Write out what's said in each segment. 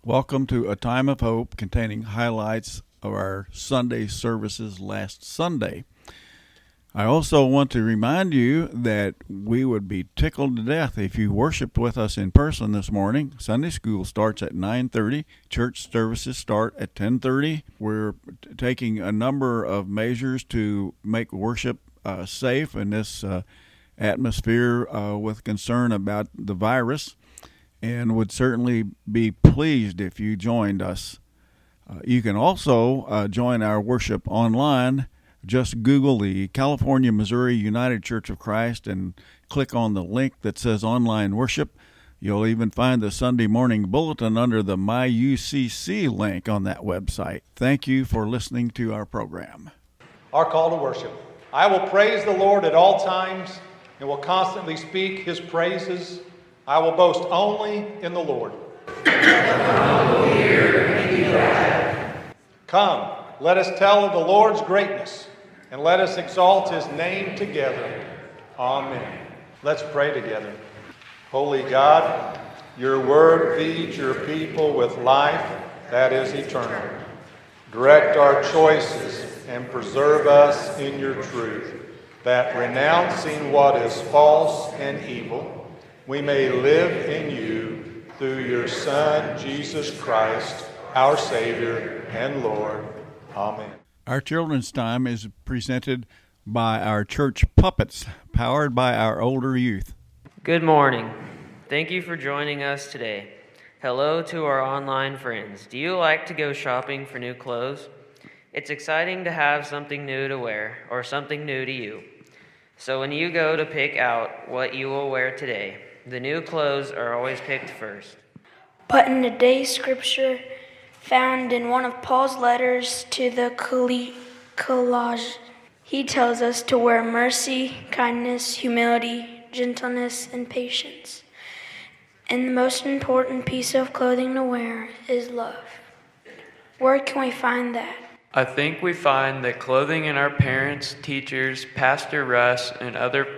Welcome to A Time of Hope containing highlights of our Sunday services last Sunday. I also want to remind you that we would be tickled to death if you worshiped with us in person this morning. Sunday school starts at 9:30. Church services start at 10:30. We're taking a number of measures to make worship safe in this atmosphere with concern about the virus, and would certainly be pleased if you joined us. You can also join our worship online. Just Google the California, Missouri United Church of Christ and click on the link that says online worship. You'll even find the Sunday morning bulletin under the My UCC link on that website. Thank you for listening to our program. Our call to worship. I will praise the Lord at all times and will constantly speak his praises. I will boast only in the Lord. Come, let us tell of the Lord's greatness, and let us exalt his name together. Amen. Let's pray together. Holy God, your word feeds your people with life that is eternal. Direct our choices and preserve us in your truth, that renouncing what is false and evil, we may live in you through your Son, Jesus Christ, our Savior and Lord. Amen. Our children's time is presented by our church puppets, powered by our older youth. Good morning. Thank you for joining us today. Hello to our online friends. Do you like to go shopping for new clothes? It's exciting to have something new to wear, or something new to you. So when you go to pick out what you will wear today, the new clothes are always picked first. But in today's scripture, found in one of Paul's letters to the Colossians, he tells us to wear mercy, kindness, humility, gentleness, and patience. And the most important piece of clothing to wear is love. Where can we find that? I think we find that clothing in our parents, teachers, Pastor Russ, and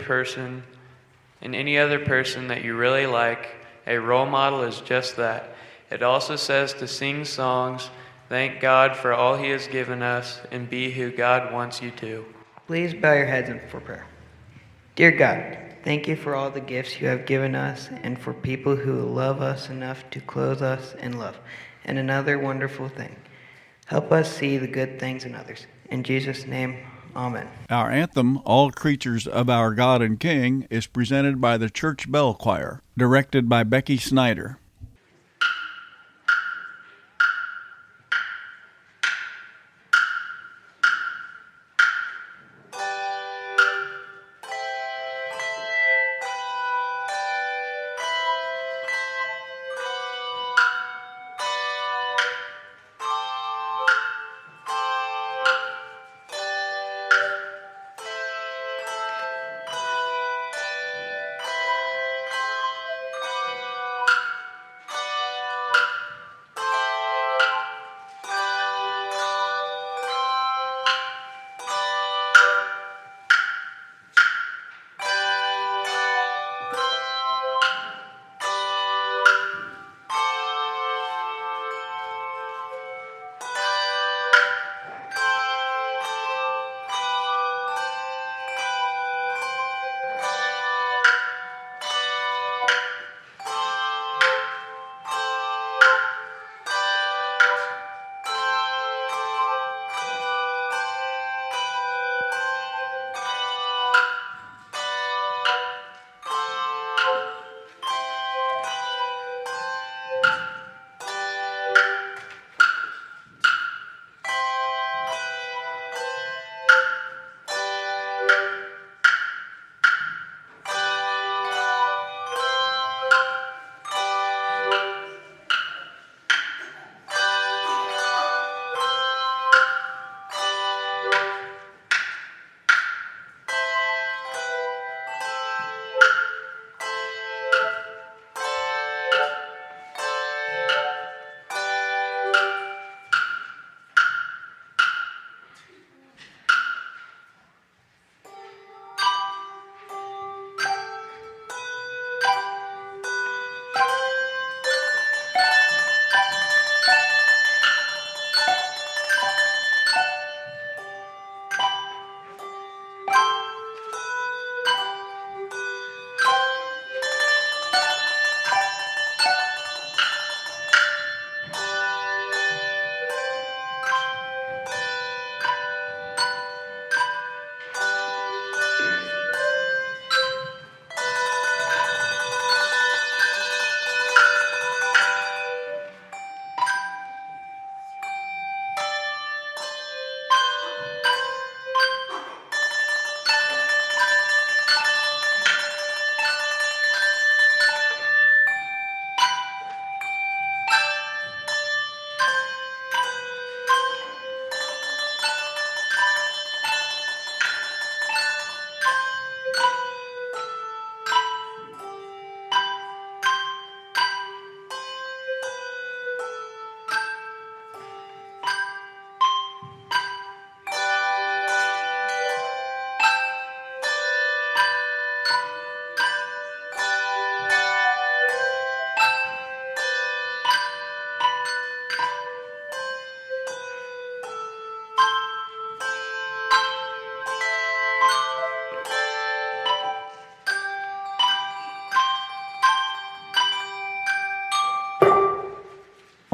any other person that you really like. A role model is just that. It also says to sing songs, thank God for all he has given us, and be who God wants you to. Please bow your heads for prayer. Dear God, thank you for all the gifts you have given us and for people who love us enough to clothe us in love. And another wonderful thing, help us see the good things in others. In Jesus' name, amen. Our anthem, All Creatures of Our God and King, is presented by the Church Bell Choir, directed by Becky Snyder.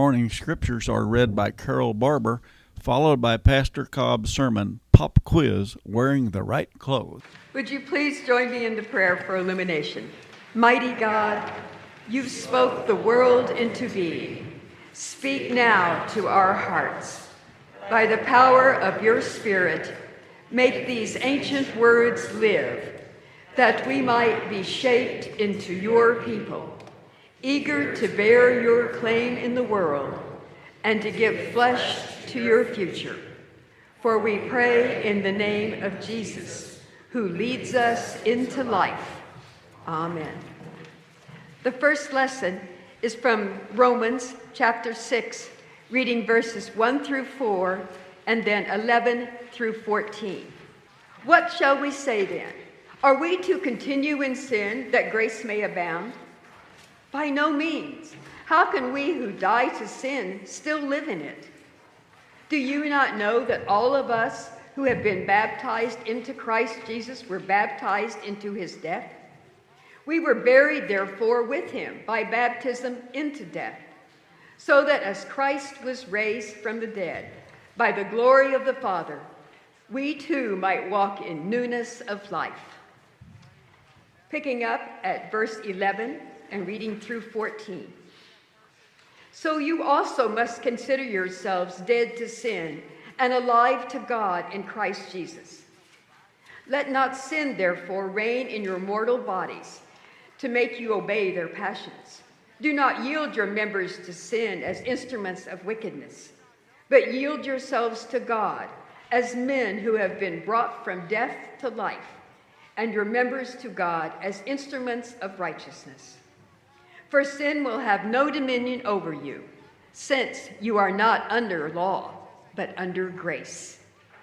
morning scriptures are read by Carol Barber, followed by Pastor Cobb's sermon, Pop Quiz, Wearing the Right Clothes. Would you please join me in the prayer for illumination? Mighty God, you spoke the world into being. Speak now to our hearts. By the power of your Spirit, make these ancient words live, that we might be shaped into your people, eager to bear your claim in the world and to give flesh to your future. For we pray in the name of Jesus, who leads us into life. Amen. The first lesson is from Romans chapter 6, reading verses 1 through 4 and then 11 through 14. What shall we say then? Are we to continue in sin that grace may abound? By no means. How can we who die to sin still live in it? Do you not know that all of us who have been baptized into Christ Jesus were baptized into his death? We were buried, therefore, with him by baptism into death, so that as Christ was raised from the dead by the glory of the Father, we too might walk in newness of life. Picking up at verse 11 and reading through 14. So you also must consider yourselves dead to sin and alive to God in Christ Jesus. Let not sin, therefore, reign in your mortal bodies to make you obey their passions. Do not yield your members to sin as instruments of wickedness, but yield yourselves to God as men who have been brought from death to life, and your members to God as instruments of righteousness. For sin will have no dominion over you, since you are not under law, but under grace.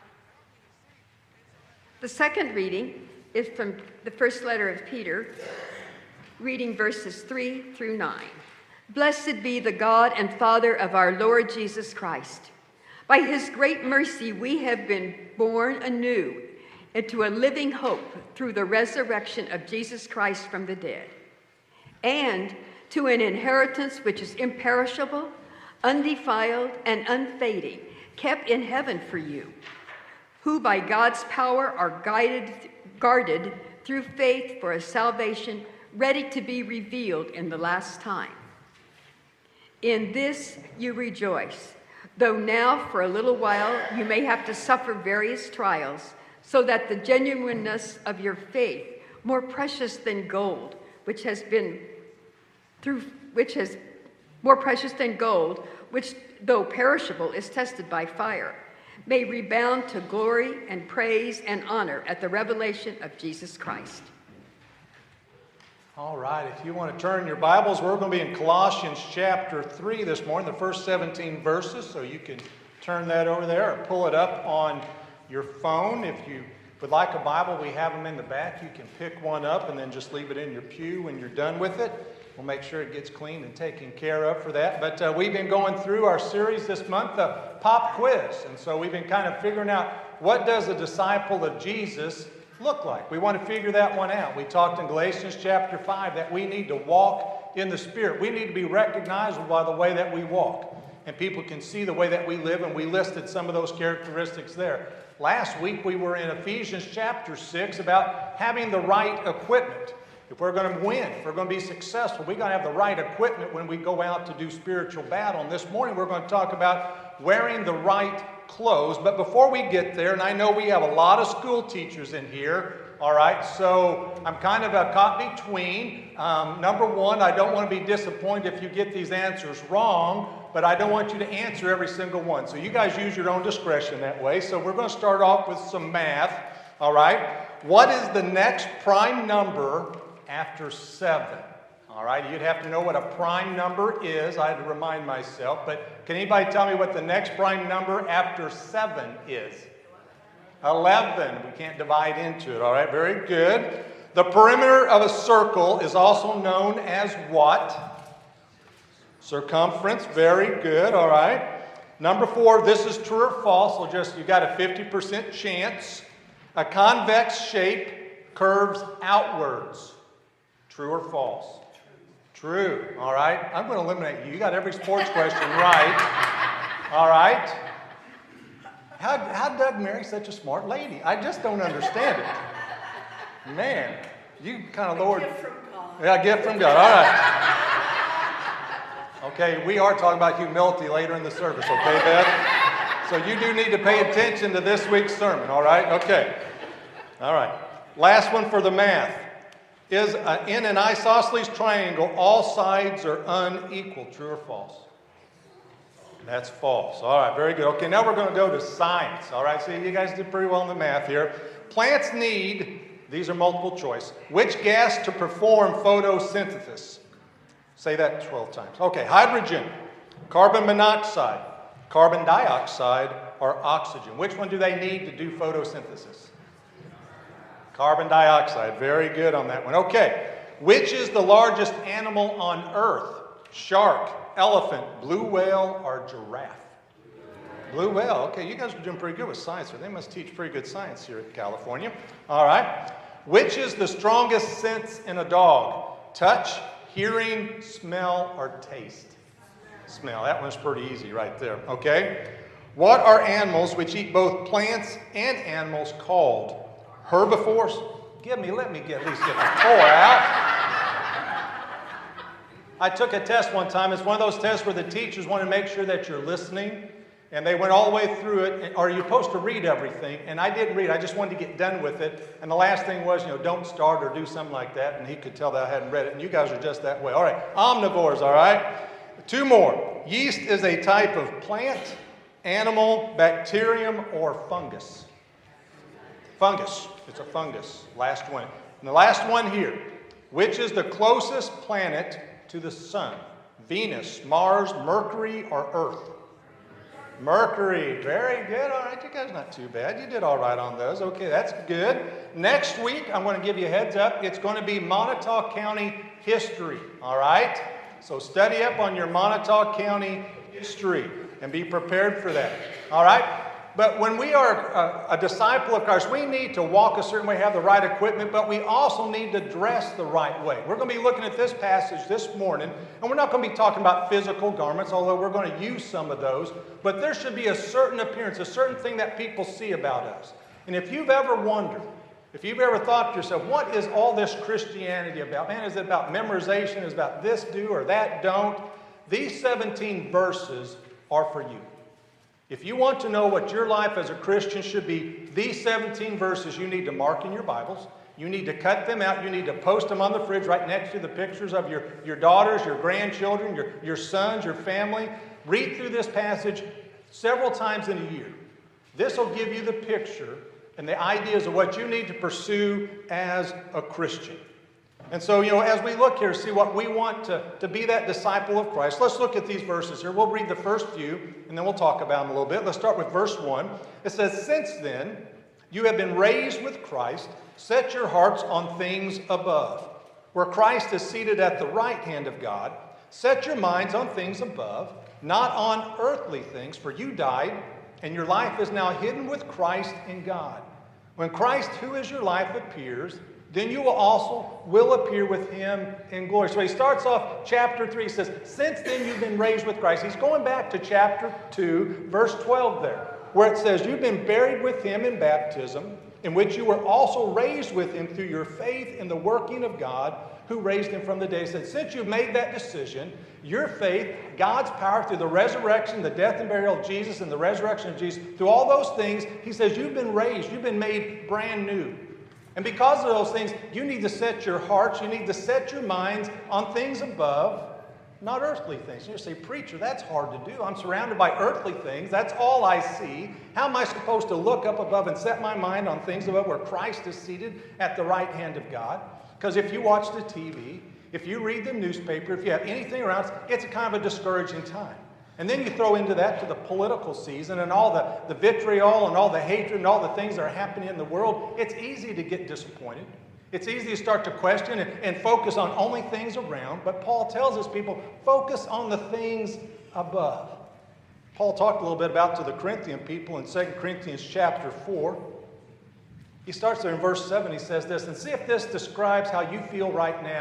The second reading is from the first letter of Peter, reading verses 3 through 9. Blessed be the God and Father of our Lord Jesus Christ. By his great mercy we have been born anew into a living hope through the resurrection of Jesus Christ from the dead, and to an inheritance which is imperishable, undefiled, and unfading, kept in heaven for you, who by God's power are guarded through faith for a salvation ready to be revealed in the last time. In this you rejoice, though now for a little while you may have to suffer various trials, so that the genuineness of your faith, more precious than gold, which though perishable is tested by fire, may rebound to glory and praise and honor at the revelation of Jesus Christ. All right, if you want to turn your Bibles, we're going to be in Colossians chapter 3 this morning, the first 17 verses, so you can turn that over there or pull it up on your phone. If you would like a Bible, we have them in the back. You can pick one up and then just leave it in your pew when you're done with it. We'll make sure it gets cleaned and taken care of for that. But we've been going through our series this month, the Pop Quiz. And so we've been kind of figuring out, what does a disciple of Jesus look like? We want to figure that one out. We talked in Galatians chapter 5 that we need to walk in the Spirit. We need to be recognizable by the way that we walk. And people can see the way that we live, and we listed some of those characteristics there. Last week we were in Ephesians chapter 6 about having the right equipment. If we're going to win, if we're going to be successful, we've got to have the right equipment when we go out to do spiritual battle. And this morning we're going to talk about wearing the right clothes. But before we get there, and I know we have a lot of school teachers in here, all right, so I'm kind of caught between. Number one, I don't want to be disappointed if you get these answers wrong, but I don't want you to answer every single one. So you guys use your own discretion that way. So we're going to start off with some math, all right? What is the next prime number after 7? All right, you'd have to know what a prime number is. I had to remind myself, but can anybody tell me what the next prime number after 7 is? 11. We can't divide into it, all right? Very good. The perimeter of a circle is also known as what? Circumference. Very good, all right. Number 4, this is true or false, so you got a 50% chance. A convex shape curves outwards. True or false? True. All right. I'm going to eliminate you. You got every sports question right. All right. How Doug marry such a smart lady? I just don't understand it. Man, you kind of lowered. Gift from God. Yeah, gift from God. All right. Okay, we are talking about humility later in the service, okay, Beth? So you do need to pay attention to this week's sermon, all right? Okay. All right. Last one for the math. Is in an isosceles triangle, all sides are unequal. True or false? That's false. All right, very good. Okay, now we're going to go to science. All right, so you guys did pretty well in the math here. Plants need, these are multiple choice, which gas to perform photosynthesis? Say that 12 times. Okay, hydrogen, carbon monoxide, carbon dioxide, or oxygen. Which one do they need to do photosynthesis? Carbon dioxide. Very good on that one. Okay. Which is the largest animal on Earth? Shark, elephant, blue whale, or giraffe? Blue whale. Okay, you guys are doing pretty good with science here. They must teach pretty good science here in California. All right. Which is the strongest sense in a dog? Touch, hearing, smell, or taste? Smell. That one's pretty easy right there. Okay. What are animals which eat both plants and animals called? Herbivores? Let me at least get the toy out. I took a test one time. It's one of those tests where the teachers want to make sure that you're listening. And they went all the way through it. Are you supposed to read everything? And I didn't read. I just wanted to get done with it. And the last thing was, don't start or do something like that. And he could tell that I hadn't read it. And you guys are just that way. All right. Omnivores, all right? 2 more. Yeast is a type of plant, animal, bacterium, or fungus. Fungus. It's a fungus. Last one. And the last one here. Which is the closest planet to the sun? Venus, Mars, Mercury, or Earth? Mercury. Very good. All right, you guys not too bad. You did all right on those. Okay, that's good. Next week, I'm going to give you a heads up. It's going to be Montauk County history. All right? So study up on your Montauk County history and be prepared for that. All right? But when we are a disciple of Christ, we need to walk a certain way, have the right equipment, but we also need to dress the right way. We're going to be looking at this passage this morning, and we're not going to be talking about physical garments, although we're going to use some of those. But there should be a certain appearance, a certain thing that people see about us. And if you've ever wondered, if you've ever thought to yourself, what is all this Christianity about? Man, is it about memorization? Is it about this do or that don't? These 17 verses are for you. If you want to know what your life as a Christian should be, these 17 verses you need to mark in your Bibles. You need to cut them out. You need to post them on the fridge right next to the pictures of your daughters, your grandchildren, your sons, your family. Read through this passage several times in a year. This will give you the picture and the ideas of what you need to pursue as a Christian. And so, as we look here, see what we want to be that disciple of Christ. Let's look at these verses here. We'll read the first few, and then we'll talk about them a little bit. Let's start with verse 1. It says, "Since then, you have been raised with Christ. Set your hearts on things above, where Christ is seated at the right hand of God. Set your minds on things above, not on earthly things, for you died, and your life is now hidden with Christ in God. When Christ, who is your life, appears, then you will appear with him in glory." So he starts off chapter 3. He says, since then you've been raised with Christ. He's going back to chapter 2, verse 12 there, where it says, you've been buried with him in baptism, in which you were also raised with him through your faith in the working of God, who raised him from the dead. He said, since you've made that decision, your faith, God's power through the resurrection, the death and burial of Jesus, and the resurrection of Jesus, through all those things, he says, you've been raised, you've been made brand new. And because of those things, you need to set your hearts, you need to set your minds on things above, not earthly things. You say, preacher, that's hard to do. I'm surrounded by earthly things. That's all I see. How am I supposed to look up above and set my mind on things above where Christ is seated at the right hand of God? Because if you watch the TV, if you read the newspaper, if you have anything around, it's a kind of a discouraging time. And then you throw into that to the political season and all the vitriol and all the hatred and all the things that are happening in the world. It's easy to get disappointed. It's easy to start to question and focus on only things around. But Paul tells his people, focus on the things above. Paul talked a little bit about to the Corinthian people in 2 Corinthians chapter 4. He starts there in verse 7. He says this, and see if this describes how you feel right now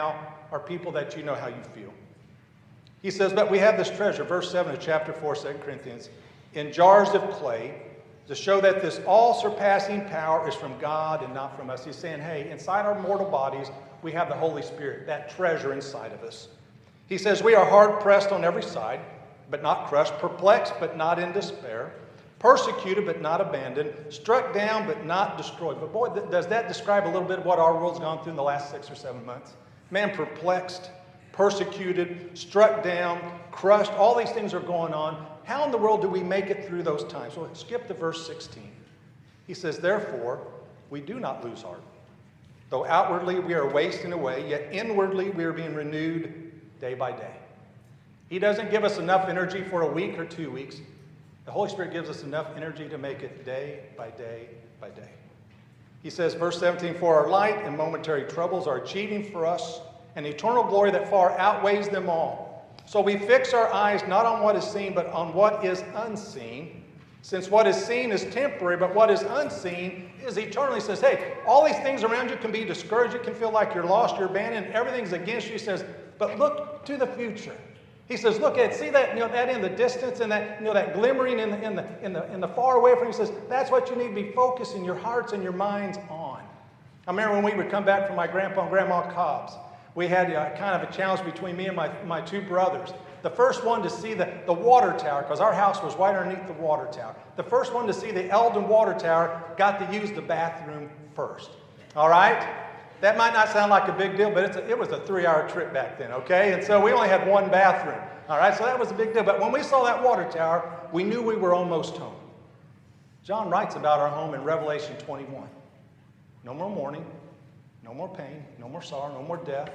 are people that you know how you feel. He says, but we have this treasure, verse 7 of chapter 4, 2 Corinthians, in jars of clay, to show that this all-surpassing power is from God and not from us. He's saying, hey, inside our mortal bodies, we have the Holy Spirit, that treasure inside of us. He says, we are hard-pressed on every side, but not crushed, perplexed, but not in despair, persecuted, but not abandoned, struck down, but not destroyed. But boy, does that describe a little bit of what our world's gone through in the last 6 or 7 months? Man, perplexed, persecuted, struck down, crushed, all these things are going on. How in the world do we make it through those times? Well, skip to verse 16. He says, therefore, we do not lose heart. Though outwardly we are wasting away, yet inwardly we are being renewed day by day. He doesn't give us enough energy for a week or 2 weeks. The Holy Spirit gives us enough energy to make it day by day by day. He says, verse 17, for our light and momentary troubles are achieving for us an eternal glory that far outweighs them all. So we fix our eyes not on what is seen, but on what is unseen. Since what is seen is temporary, but what is unseen is eternal. He says, hey, all these things around you can be discouraged. You can feel like you're lost, you're abandoned, everything's against you. He says, but look to the future. He says, look at, see that, that in the distance and that, that glimmering in the far away from you. He says, that's what you need to be focusing your hearts and your minds on. I remember when we would come back from my grandpa and grandma Cobb's, we had kind of a challenge between me and my two brothers. The first one to see the water tower, because our house was right underneath the water tower. The first one to see the Eldon water tower got to use the bathroom first. All right? That might not sound like a big deal, but it was a 3-hour trip back then, okay? And so we only had one bathroom. All right, so that was a big deal. But when we saw that water tower, we knew we were almost home. John writes about our home in Revelation 21. No more mourning, no more pain, no more sorrow, no more death,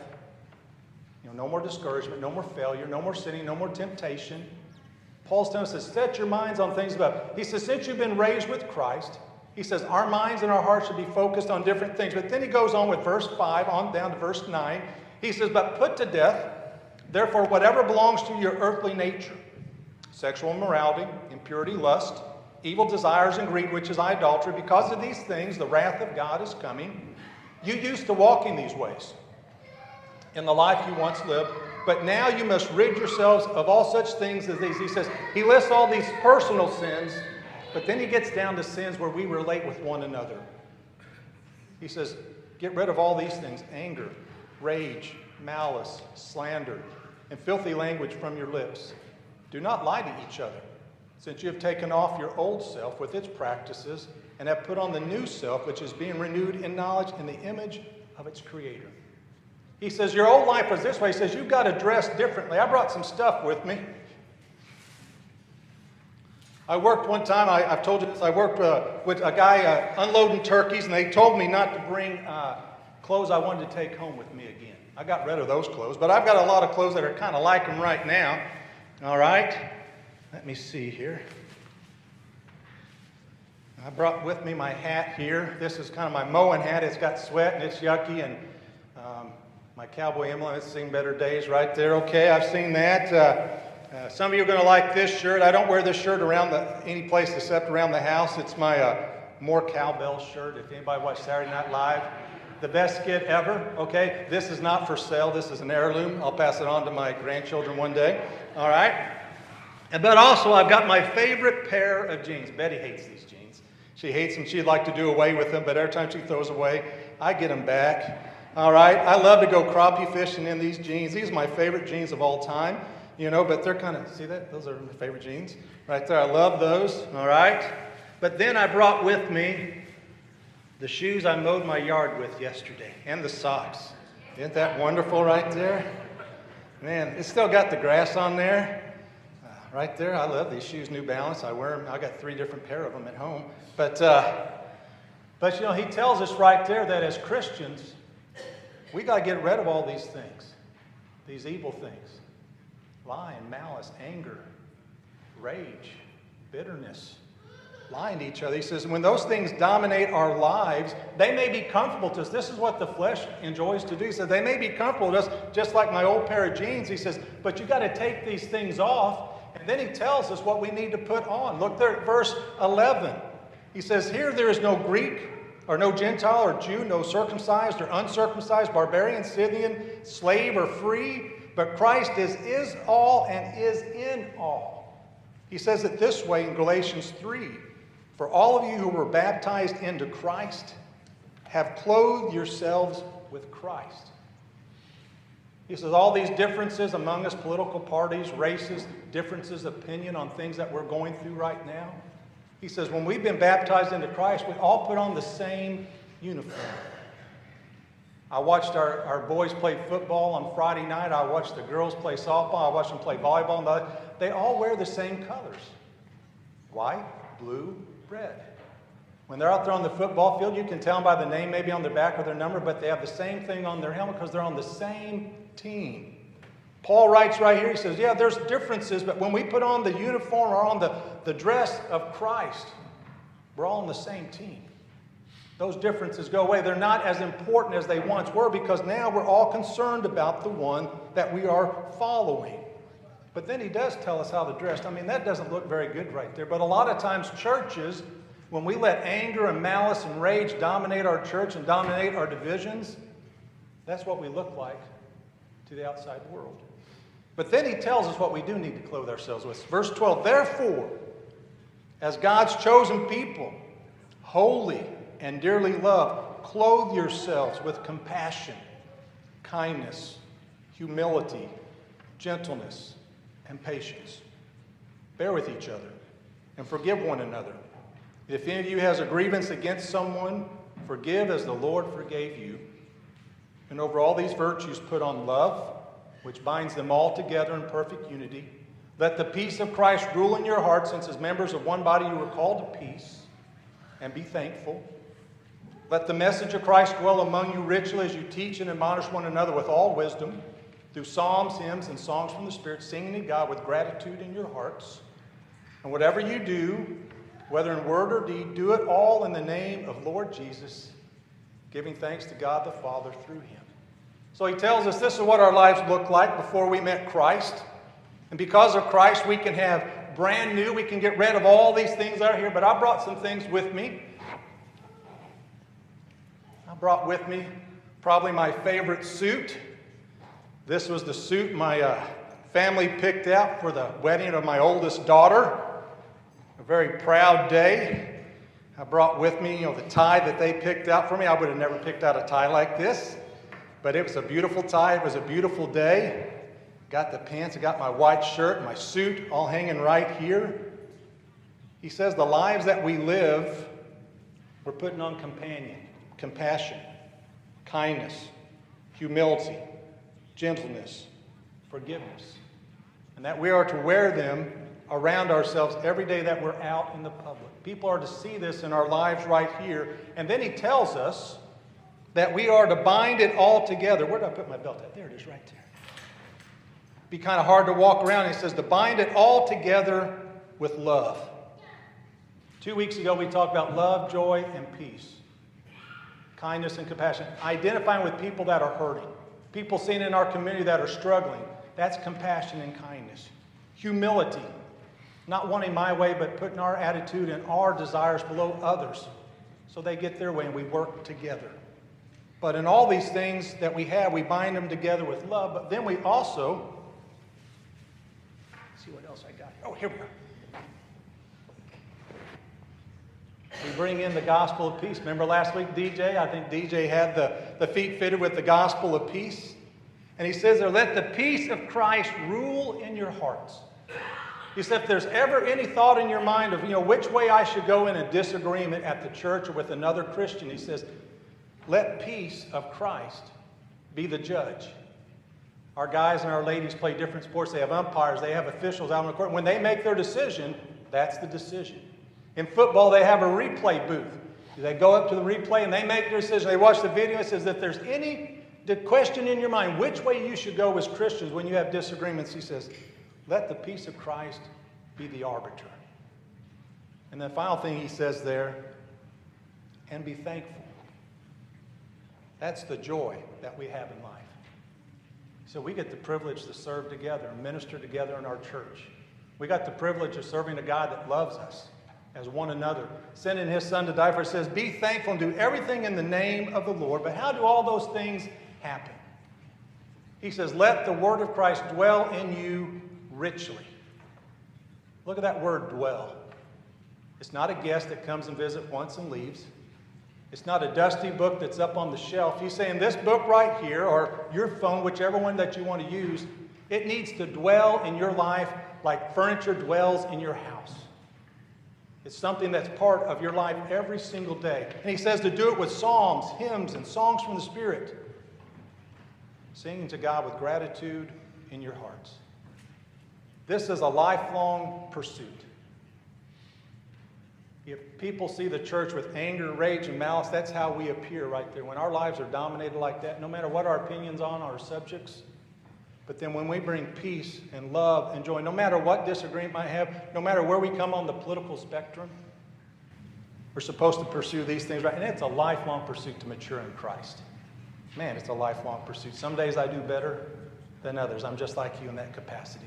no more discouragement, no more failure, no more sinning, no more temptation. Paul's telling us, set your minds on things above. He says, since you've been raised with Christ, he says, our minds and our hearts should be focused on different things. But then he goes on with verse 5 on down to verse 9. He says, but put to death, therefore, whatever belongs to your earthly nature, sexual immorality, impurity, lust, evil desires, and greed, which is idolatry. Because of these things, the wrath of God is coming. You used to walk in these ways in the life you once lived, but now you must rid yourselves of all such things as these. He says, he lists all these personal sins, but then he gets down to sins where we relate with one another. He says, get rid of all these things: anger, rage, malice, slander, and filthy language from your lips. Do not lie to each other, since you have taken off your old self with its practices and have put on the new self, which is being renewed in knowledge in the image of its creator. He says, your old life was this way. He says, you've got to dress differently. I brought some stuff with me. I worked one time, I've told you this, I worked with a guy unloading turkeys, and they told me not to bring clothes I wanted to take home with me again. I got rid of those clothes, but I've got a lot of clothes that are kind of like them right now. All right? Let me see here. I brought with me my hat here. This is kind of my mowing hat. It's got sweat and it's yucky, and my cowboy emblem, it's seen better days right there. Okay, I've seen that. Some of you are going to like this shirt. I don't wear this shirt around any place except around the house. It's my More Cowbell shirt. If anybody watched Saturday Night Live, the best skit ever. Okay, this is not for sale. This is an heirloom. I'll pass it on to my grandchildren one day. All right. But also, I've got my favorite pair of jeans. Betty hates these jeans. She hates them. She'd like to do away with them, but every time she throws away, I get them back. All right. I love to go crappie fishing in these jeans. These are my favorite jeans of all time. But they're kind of, see that? Those are my favorite jeans right there. I love those. All right. But then I brought with me the shoes I mowed my yard with yesterday, and the socks. Isn't that wonderful right there? Man, it's still got the grass on there. Right there, I love these shoes, New Balance. I wear them. I got 3 different pair of them at home. But he tells us right there that as Christians, we got to get rid of all these things, these evil things: lying, malice, anger, rage, bitterness, lying to each other. He says, when those things dominate our lives, they may be comfortable to us. This is what the flesh enjoys to do. He says, they may be comfortable to us, just like my old pair of jeans. He says, but you got to take these things off. And then he tells us what we need to put on. Look there at verse 11. He says, here there is no Greek or no Gentile or Jew, no circumcised or uncircumcised, barbarian, Scythian, slave or free, but Christ is all and is in all. He says it this way in Galatians 3, for all of you who were baptized into Christ have clothed yourselves with Christ. He says all these differences among us, political parties, races, differences of opinion on things that we're going through right now. He says when we've been baptized into Christ, we all put on the same uniform. I watched our boys play football on Friday night. I watched the girls play softball. I watched them play volleyball. They all wear the same colors. White, blue, red. When they're out there on the football field, you can tell them by the name maybe on their back or their number, but they have the same thing on their helmet because they're on the same team. Paul writes right here, he says, yeah, there's differences, but when we put on the uniform or on the dress of Christ, we're all on the same team. Those differences go away. They're not as important as they once were because now we're all concerned about the one that we are following. But then he does tell us how to dress. I mean, that doesn't look very good right there. But a lot of times churches, when we let anger and malice and rage dominate our church and dominate our divisions, that's what we look like to the outside world. But then he tells us what we do need to clothe ourselves with. Verse 12, therefore, as God's chosen people, holy and dearly loved, clothe yourselves with compassion, kindness, humility, gentleness, and patience. Bear with each other and forgive one another. If any of you has a grievance against someone, forgive as the Lord forgave you. And over all these virtues put on love, which binds them all together in perfect unity. Let the peace of Christ rule in your hearts, since as members of one body you were called to peace, and be thankful. Let the message of Christ dwell among you richly as you teach and admonish one another with all wisdom, through psalms, hymns, and songs from the Spirit, singing to God with gratitude in your hearts. And whatever you do, whether in word or deed, do it all in the name of Lord Jesus, giving thanks to God the Father through him. So he tells us this is what our lives looked like before we met Christ. And because of Christ, we can have brand new, we can get rid of all these things out here. But I brought some things with me. I brought with me probably my favorite suit. This was the suit my family picked out for the wedding of my oldest daughter. A very proud day. I brought with me, the tie that they picked out for me. I would have never picked out a tie like this. But it was a beautiful tie. It was a beautiful day. Got the pants. I got my white shirt, my suit all hanging right here. He says the lives that we live, we're putting on compassion, kindness, humility, gentleness, forgiveness. And that we are to wear them around ourselves every day that we're out in the public. People are to see this in our lives right here. And then he tells us that we are to bind it all together. Where did I put my belt at? There it is, right there. Be kind of hard to walk around. He says to bind it all together with love. 2 weeks ago, we talked about love, joy, and peace. Kindness and compassion. Identifying with people that are hurting. People seen in our community that are struggling. That's compassion and kindness. Humility. Not wanting my way, but putting our attitude and our desires below others so they get their way and we work together. But in all these things that we have, we bind them together with love. But then we also, let's see what else I got. Oh, here we go. We bring in the gospel of peace. Remember last week, DJ? I think DJ had the feet fitted with the gospel of peace. And he says there, let the peace of Christ rule in your hearts. He said if there's ever any thought in your mind of, which way I should go in a disagreement at the church or with another Christian, he says, let peace of Christ be the judge. Our guys and our ladies play different sports. They have umpires. They have officials out on the court. When they make their decision, that's the decision. In football, they have a replay booth. They go up to the replay and they make their decision. They watch the video. It says that if there's any question in your mind which way you should go as Christians when you have disagreements, he says, let the peace of Christ be the arbiter. And the final thing he says there, and be thankful. That's the joy that we have in life. So we get the privilege to serve together and minister together in our church. We got the privilege of serving a God that loves us. as one another, sending his Son to die for us. It says, be thankful and do everything in the name of the Lord. But how do all those things happen? He says, let the word of Christ dwell in you richly. Look at that word, dwell. It's not a guest that comes and visits once and leaves. It's not a dusty book that's up on the shelf. He's saying this book right here, or your phone, whichever one that you want to use, it needs to dwell in your life like furniture dwells in your house. It's something that's part of your life every single day. And he says to do it with psalms, hymns, and songs from the Spirit. Singing to God with gratitude in your hearts. This is a lifelong pursuit. If people see the church with anger, rage, and malice, that's how we appear right there. When our lives are dominated like that, no matter what our opinions on our subjects, but then when we bring peace and love and joy, no matter what disagreement we might have, no matter where we come on the political spectrum, we're supposed to pursue these things, right? And it's a lifelong pursuit to mature in Christ. Man, it's a lifelong pursuit. Some days I do better than others. I'm just like you in that capacity.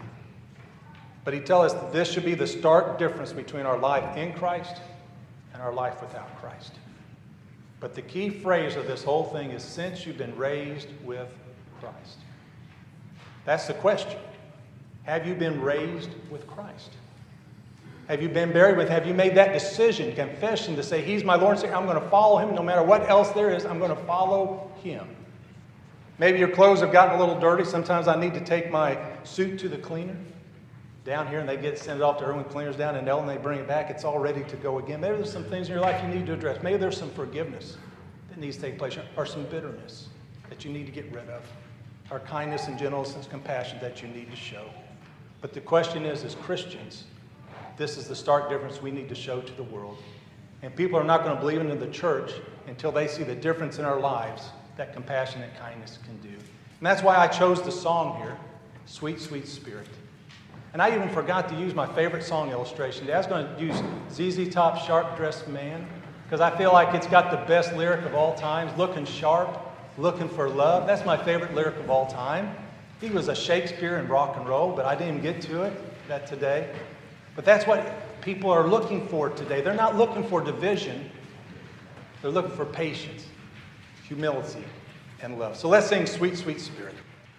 But he tells us that this should be the stark difference between our life in Christ and our life without Christ. But the key phrase of this whole thing is, since you've been raised with Christ. That's the question. Have you been raised with Christ? Have you been buried with? Have you made that decision, confession, to say, he's my Lord and Savior, I'm going to follow him no matter what else there is, I'm going to follow him. Maybe your clothes have gotten a little dirty. Sometimes I need to take my suit to the cleaner down here, and they send it off to Irwin Cleaners down in Ellen, and they bring it back. It's all ready to go again. Maybe there's some things in your life you need to address. Maybe there's some forgiveness that needs to take place, or some bitterness that you need to get rid of, or kindness and gentleness and compassion that you need to show. But the question is, as Christians, this is the stark difference we need to show to the world. And people are not going to believe in the church until they see the difference in our lives that compassion and kindness can do. And that's why I chose the song here, Sweet, Sweet Spirit. And I even forgot to use my favorite song illustration. I was going to use ZZ Top's Sharp Dressed Man, because I feel like it's got the best lyric of all times, looking sharp, looking for love. That's my favorite lyric of all time. He was a Shakespeare in rock and roll, but I didn't get to it today. But that's what people are looking for today. They're not looking for division. They're looking for patience, humility, and love. So let's sing Sweet, Sweet Spirit.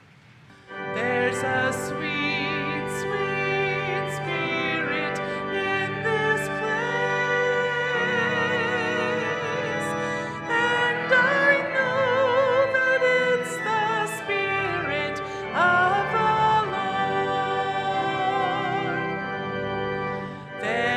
There's a sweet, sweet spirit in this place, and I know that it's the Spirit of the Lord.